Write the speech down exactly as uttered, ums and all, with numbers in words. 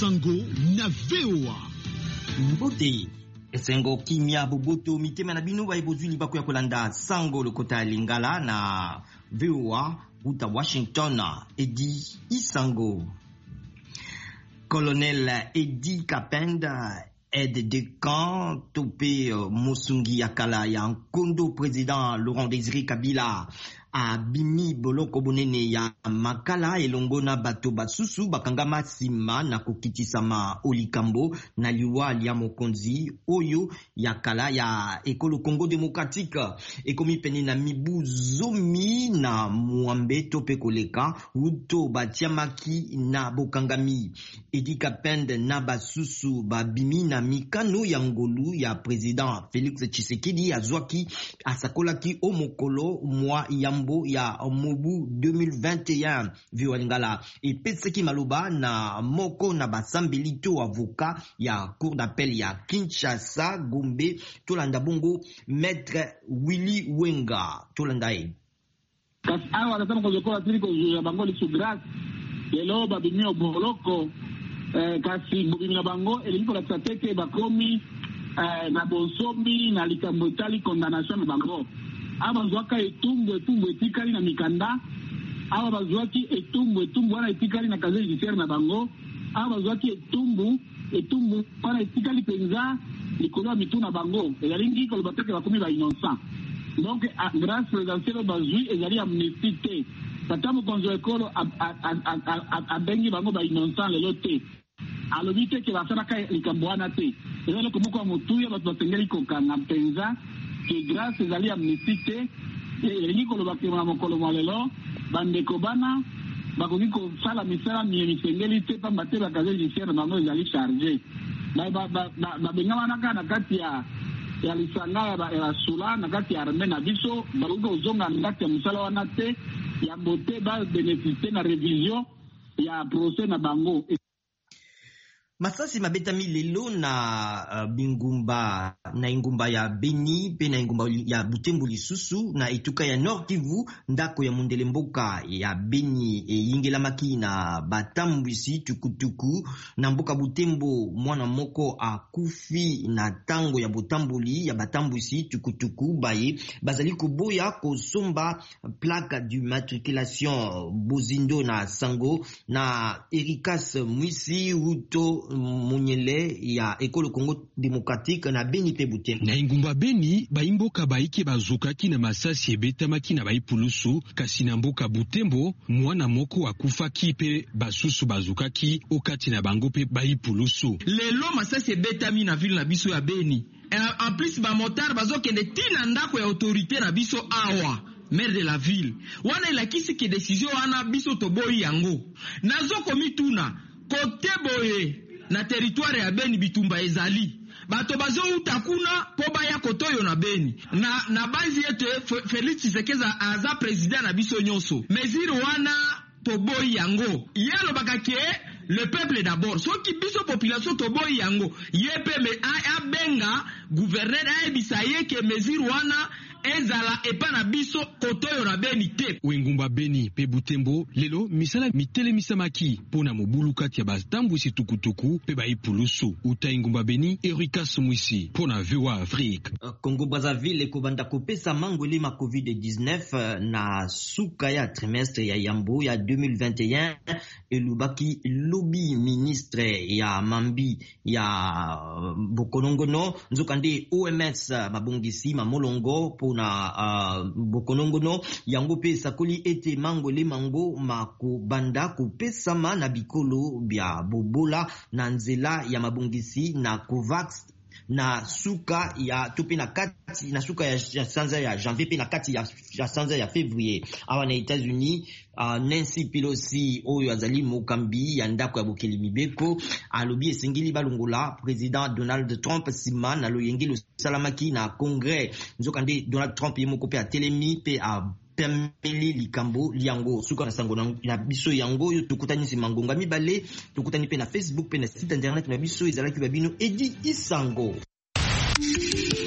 Sango na V O A. Mbote Esengo kimia boboto mitema na bino ba ebozwi libako ya kolanda Sango lokota lingala na V O A uta Washington. Edi Isango. Colonel Edi Kapenda, aide de camp topé Mosungi Akala ya Nkondo président Laurent Désiré Kabila a bimi boloko bonene ya makala elongona bato basusu bakangama sima na kokitisama olikambo na liwa lia mokonzi oyo ya kala ya ekolo Congo démocratique ekomi peni na mibu zomi na muambe tope koleka uto batiamaki na bokangami. Edi Kapende na basusu babimi na mikano ya ngolu ya président Félix Tshisekedi azwaki asakolaki omokolo mwa yambo ya mobu deux mille vingt et un violingala et peseki maloba na moko na basambelito avocat ya cour d'appel ya Kinshasa Gombe tolanda bongo maître Willy Wenga tolanda e kasi awa nasema kozokola tiliko ya bango lisu grâce lelo babimi oboloko eh, kasi bobimi na bango eliko la tete bakomi eh, na bonsomi na likambo tali condamnation na bango aba zwaka etumbu etumbu etikali na mikanda aba bazwaki etumbu etumbu wana etikali na kazi judiciaire na bango aba bazwaki etumbu etumbu wana etikali penza likolo ya mitu na bango ezalingi ko bateke bakomi ba innocent donc grâce présidentielle bazui ezali amnistie tata mokonzi ekolo abengi bango ba innocent lelo te alobi te ke basalaka likambo wana te ezali komoko ya motuya bato batengeli kokanga penza que grâce ezali amnistie elingi koloba ke na mokolo malelo bandeko bana bakoki kosala misala misengeli te pamba te bakaze judiciaire na bango ezali chargé babenga wana kaka na kati ya lisanga ya basula na kati ya arme na biso bakoki kozonga na kati ya mosala wana te yambo te babénéficie na révision ya procès na bango. Masasi mabetami lelo na uh, bingumba na ingumba ya Beni pe na ingumba ya Butembo lisusu na etuka ya Nord Kivu ndako ya Mundele mboka ya Beni e yingela maki na batambwisi tukutuku na mboka Butembo mwana moko akufi na tango ya botamboli ya batambwisi tukutuku baye bazali kuboya kosomba plaque d'immatriculation bozindo na Sango na Erikas Mwisi Uto Munyele ya ekolo Congo démocratique na Beni pe Butembo. Na ingumba Beni baimboka baike bazukaki na masasi ebetamaki na baipulusu kasi na mboka Butembo mwana moko akufaki pe basusu bazukaki okati na bango pe baipulusu. Lelo masasi ebetami na ville na biso ya Beni. En plus ba motar bazokende tina ndako ya autorité na biso awa. Maire de la ville. Wana ilakisi ke décision wana biso toboyi yango. Nazoko mituna kote boye na territoire ya Beni bitumba ezali bato bazo utakuna po baya kotoyo na Beni na na bazi yetu Félix Tshisekedi aza président na biso nyonso mesure wana toboyi yango yalo bakake le peuple d'abord soki biso population toboyi yango yepe me a benga gouverneur a bisaye ke mesure wana ezala epa na biso kotoyo na Beni te. Wengumba Beni pe Butembo lelo misala mitele misamaki pona mobulu kati ya batambu si tukutuku pe baipulusu uta ingumba Beni Erikas Mwisi pona V O A Afrique. Congo Brazzaville ekobanda kopesa mangoli ma covid dix-neuf na suka ya trimestre ya yambo ya deux mille vingt et un elubaki lobby ministre ya mambi ya Bokonongono nzokande O M S mabongisi mamolongo po na uh, Bokonongono yango pe sakoli ete mangole mango makobanda kopesama na bikolo bya bobola na nzela ya mabongisi na Covax na suka ya topi na kati na suka ya, ya sanza ya janvier pe na kati ya, ya sanza ya février awa na États-Unis. Uh, Nancy Pelosi oyo azali mokambi ya ndako ya bokeli mibeko alobi esengeli balongola président Donald Trump sima na loyengeli salamaki na congrès nzokande Donald Trump yemoko pe atelemi pe a pemeli likambo liango suka na sango na biso yango yo tukutani si mangonga mibale tukutani pe na Facebook pe na site internet na biso ezalaki babino Edi Isango.